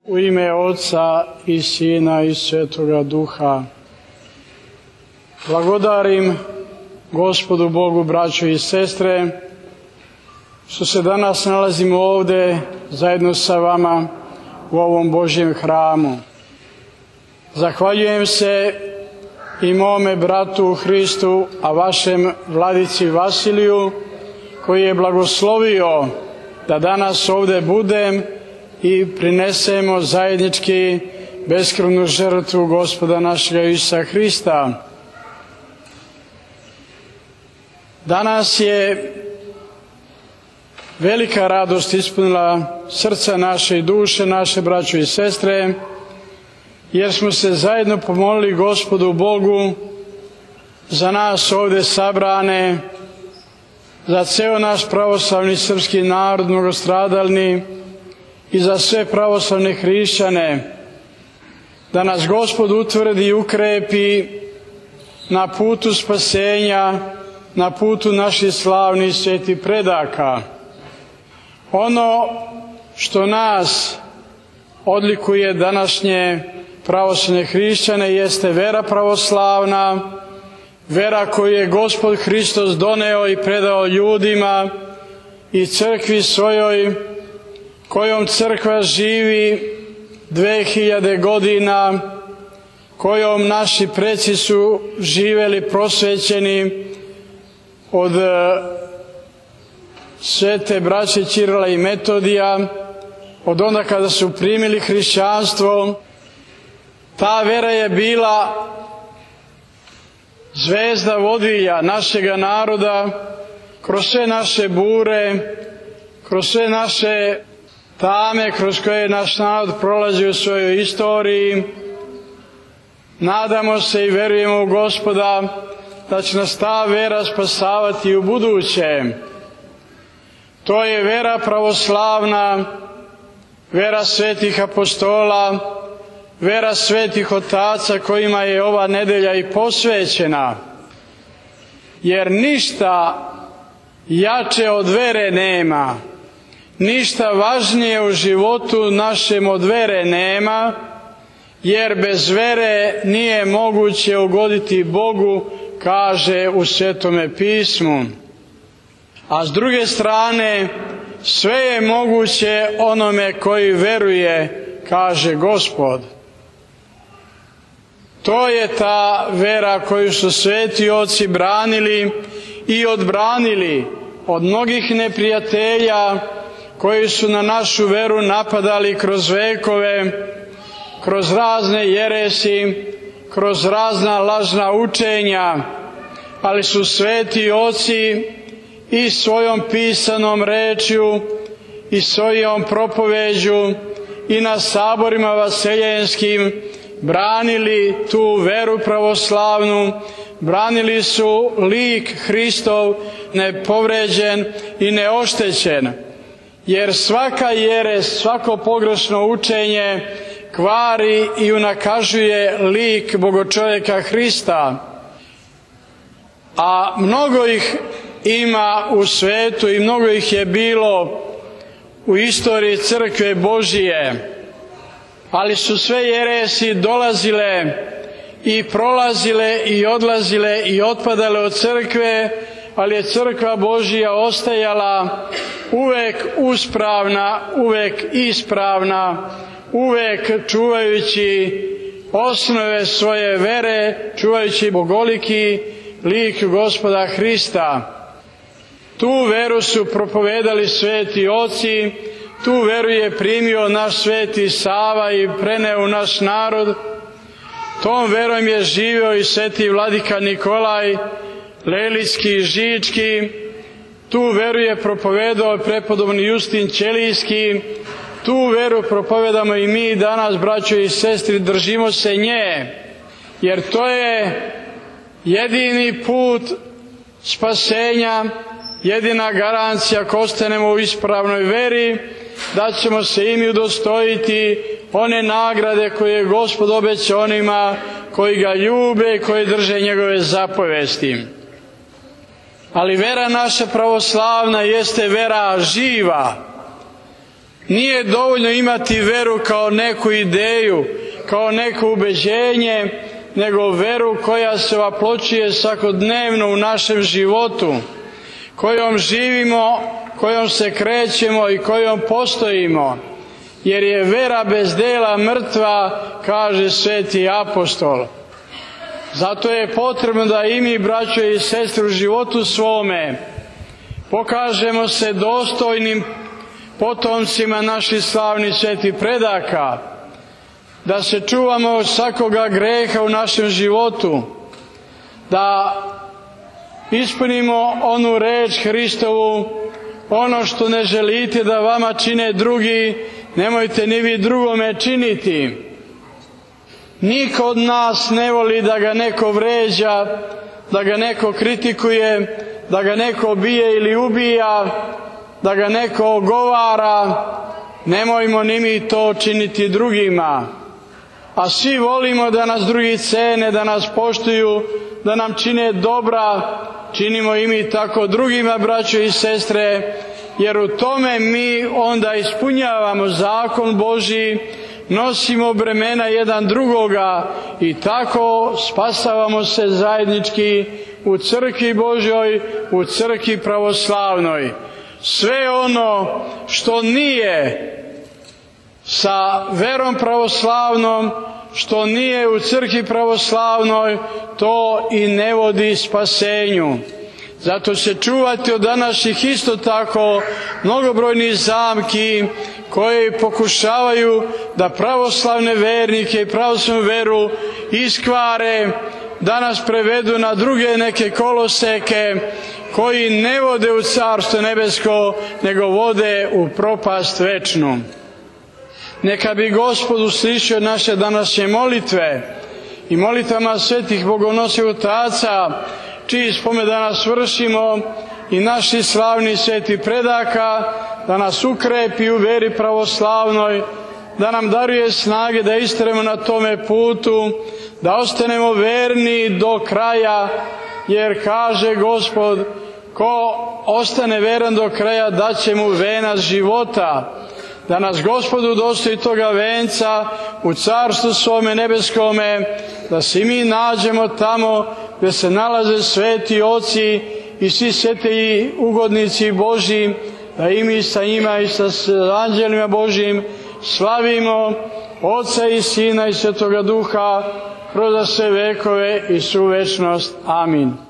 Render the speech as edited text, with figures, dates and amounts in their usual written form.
U ime Oca i Sina i Svetoga Duha. Blagodarim Gospodu Bogu, braćo i sestre, što se danas nalazimo ovdje zajedno sa vama u ovom Božjem hramu. Zahvaljujem se i mome bratu u Hristu, a vašem vladici Vasiliju, koji je blagoslovio da danas ovdje budem i prinesemo zajednički beskrvnu žrtvu Gospoda našega Isusa Hrista. Danas je velika radost ispunila srca naše i duše naše, braćo i sestre, jer smo se zajedno pomolili Gospodu Bogu za nas ovdje sabrane, za ceo naš pravoslavni srpski narod mnogostradalni i za sve pravoslavne hrišćane, da nas Gospod utvrdi i ukrepi na putu spasenja, na putu naših slavnih svetih predaka. Ono što nas odlikuje današnje pravoslavne hrišćane jeste vera pravoslavna, vera koju je Gospod Hristos doneo i predao ljudima i crkvi svojoj, kojom crkva živi 2000 godina, kojom naši preci su živeli prosvećeni od svete braće Ćirila i Metodija, od onda kada su primili hrišćanstvo. Ta vera je bila zvezda vodilja našega naroda kroz sve naše bure, kroz sve naše tame kroz koje je naš narod prolazi u svojoj istoriji. Nadamo se i verujemo u Gospoda da će nas ta vera spasavati u buduće. To je vera pravoslavna, vera svetih apostola, vera svetih otaca kojima je ova nedelja i posvećena. Jer ništa jače od vere nema, ništa važnije u životu našem od vere nema, jer bez vere nije moguće ugoditi Bogu, kaže u Svetome pismu. A s druge strane, sve je moguće onome koji veruje, kaže Gospod. To je ta vera koju su sveti oci branili i odbranili od mnogih neprijatelja koji su na našu veru napadali kroz vekove, kroz razne jeresi, kroz razna lažna učenja, ali su sveti oci i svojom pisanom rečju i svojom propoveđu i na saborima vaseljenskim branili tu veru pravoslavnu, branili su lik Hristov nepovređen i neoštećen. Jer svaka jeres, svako pogrešno učenje kvari i unakažuje lik Bogočovjeka Hrista. A mnogo ih ima u svetu i mnogo ih je bilo u istoriji crkve Božije, ali su sve jeresi dolazile i prolazile i odlazile i otpadale od crkve, ali je crkva Božija ostajala uvek uspravna, uvek ispravna, uvek čuvajući osnove svoje vere, čuvajući bogoliki lik Gospoda Hrista. Tu veru su propovedali sveti oci, tu veru je primio naš sveti Sava i preneo u naš narod. Tom verom je živio i sveti vladika Nikolaj Lelički i Žički, tu veru je propovedao prepodobni Justin Ćelijski, tu veru propovedamo i mi danas, braćo i sestri, držimo se nje, jer to je jedini put spasenja, jedina garancija ako ostanemo u ispravnoj veri, da ćemo se i mi udostojiti one nagrade koje je Gospod obećao onima koji ga ljube i koji drže njegove zapovesti. Ali vera naša pravoslavna jeste vera živa, Nije dovoljno imati veru kao neku ideju, kao neko ubeđenje, nego veru koja se opločuje svakodnevno u našem životu, kojom živimo, kojom se krećemo i kojom postojimo, jer je vera bez dela mrtva, kaže sveti apostol. Zato je potrebno da i mi, braćo i sestre, u životu svome pokažemo se dostojnim potomcima naših slavnih svetih predaka, da se čuvamo od svakoga greha u našem životu, da ispunimo onu reč Hristovu: ono što ne želite da vama čine drugi, nemojte ni vi drugome činiti. Niko od nas ne voli da ga neko vređa, da ga neko kritikuje, da ga neko bije ili ubija, da ga neko ogovara. Nemojmo ni mi to činiti drugima. A svi volimo da nas drugi cene, da nas poštuju, da nam čine dobra. Činimo i mi tako drugima, braćo i sestre, jer u tome mi onda ispunjavamo zakon Božji, nosimo bremena jedan drugoga i tako spasavamo se zajednički u crkvi Božjoj, u crkvi pravoslavnoj. Sve ono što nije sa verom pravoslavnom, što nije u crkvi pravoslavnoj, to i ne vodi spasenju. Zato se čuvati od današnjih isto tako mnogobrojnih zamki koji pokušavaju da pravoslavne vernike i pravoslavnu veru iskvare, da nas prevedu na druge neke koloseke koji ne vode u Carstvo nebesko, nego vode u propast večnu. Neka bi Gospod uslišio naše današnje molitve i molitvama svetih bogonosnih otaca, čiji spomen danas vršimo, i naših slavnih svetih predaka, da nas ukrepi u veri pravoslavnoj, da nam daruje snage da istrajemo na tome putu, da ostanemo verni do kraja, jer kaže Gospod: ko ostane veran do kraja, daće mu venac života. Da nas Gospod udostoji toga venca u Carstvu svome nebeskome, da se i mi nađemo tamo gdje se nalaze sveti oci i svi sveti ugodnici Božji, da i mi sa njima i sa anđelima Božjim slavimo Oca i Sina i Svetoga Duha kroz sve vekove i svu večnost. Amin.